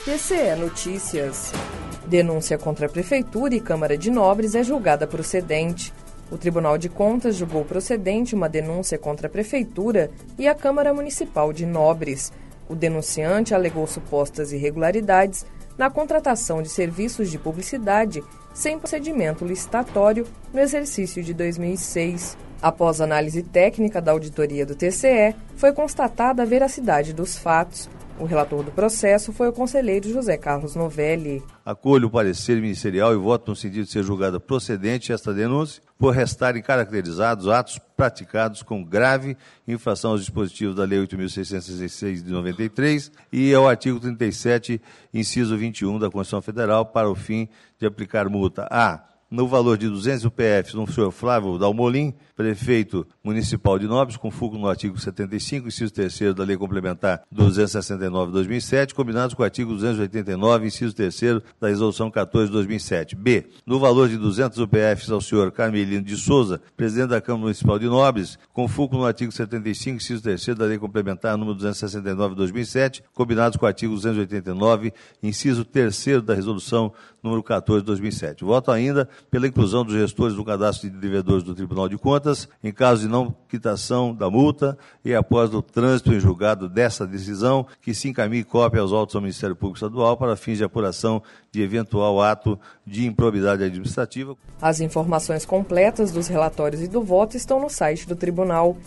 TCE Notícias. Denúncia contra a Prefeitura e Câmara de Nobres é julgada procedente. O Tribunal de Contas julgou procedente uma denúncia contra a Prefeitura e a Câmara Municipal de Nobres. O denunciante alegou supostas irregularidades na contratação de serviços de publicidade sem procedimento licitatório no exercício de 2006. Após análise técnica da auditoria do TCE, foi constatada a veracidade dos fatos. O relator do processo foi o conselheiro José Carlos Novelli. Acolho o parecer ministerial e voto no sentido de ser julgada procedente esta denúncia por restarem caracterizados atos praticados com grave infração aos dispositivos da Lei 8.666 de 93 e ao artigo 37, inciso 21 da Constituição Federal para o fim de aplicar multa a no valor de 200 UPFs no senhor Flávio Dalmolin, prefeito municipal de Nobres, com fulcro no artigo 75, inciso 3º da Lei Complementar 269 de 2007, combinados com o artigo 289, inciso 3º da Resolução 14 de 2007. B. No valor de 200 UPFs ao senhor Carmelino de Souza, presidente da Câmara Municipal de Nobres, com fulcro no artigo 75, inciso 3º da Lei Complementar número 269 de 2007, combinados com o artigo 289, inciso 3º da Resolução número 14 de 2007. Voto ainda pela inclusão dos gestores no cadastro de devedores do Tribunal de Contas, em caso de não quitação da multa e após o trânsito em julgado dessa decisão, que se encaminhe cópia aos autos ao Ministério Público Estadual para fins de apuração de eventual ato de improbidade administrativa. As informações completas dos relatórios e do voto estão no site do Tribunal,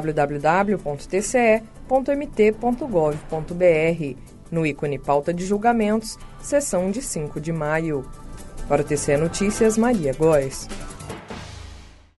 www.tce.mt.gov.br, no ícone Pauta de Julgamentos, sessão de 5 de maio. Para o TCE Notícias, Maria Góes.